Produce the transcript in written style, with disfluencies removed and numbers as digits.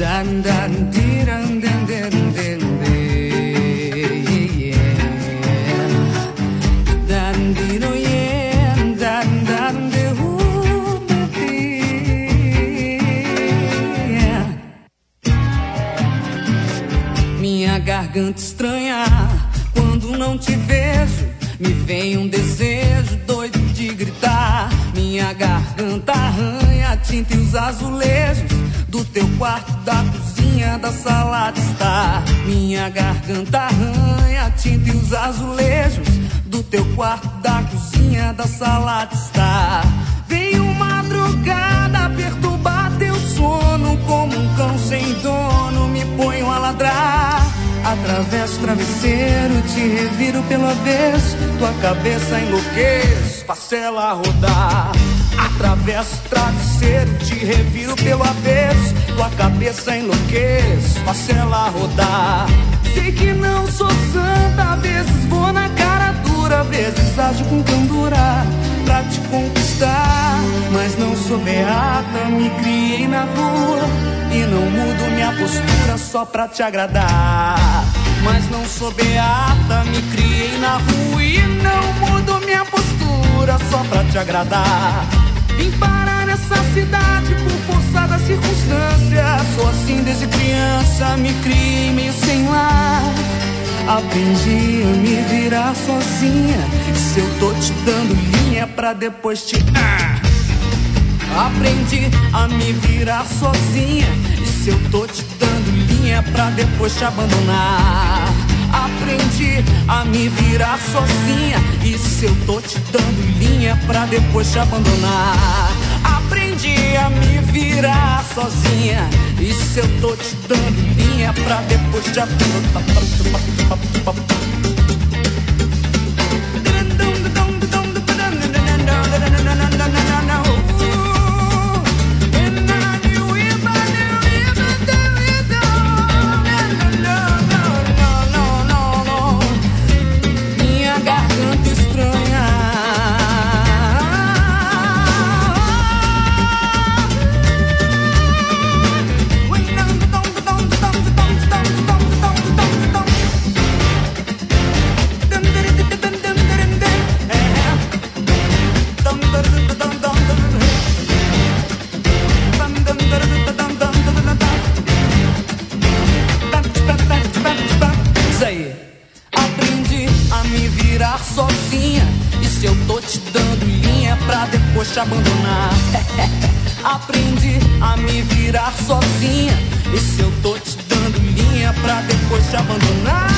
Minha garganta estranha, quando não te vejo, me vem um desejo doido de gritar. Minha garganta arranha a tinta e os azulejos do teu quarto, da cozinha, da sala de estar. Minha garganta arranha a tinta e os azulejos do teu quarto, da cozinha, da sala de estar. Veio madrugada perturbar teu sono, como um cão sem dono me ponho a ladrar. Atravesso o travesseiro, te reviro pelo avesso, tua cabeça enlouqueço, faço ela rodar. Atravesso o travesseiro, te reviro pelo avesso, tua cabeça enlouqueço, faço ela rodar. Sei que não sou santa, às vezes vou na cara dura, às vezes ajo com candura pra te conquistar. Mas não sou beata, me criei na rua e não mudo minha postura só pra te agradar. Mas não sou beata, me criei na rua e não mudo minha postura só pra te agradar. Vim parar nessa cidade por força da circunstância, sou assim desde criança, me criei meio sem lar. Aprendi a me virar sozinha, e se eu tô te dando linha pra depois te... Aprendi a me virar sozinha, e se eu tô te dando linha pra depois te abandonar. Aprendi a me virar sozinha, e se eu tô te dando linha pra depois te abandonar. Aprendi a me virar sozinha, e se eu tô te dando linha pra depois te abandonar. Aprendi a me virar sozinha, e se eu tô te dando linha pra depois te abandonar. Aprendi a me virar sozinha, e se eu tô te dando linha pra depois te abandonar.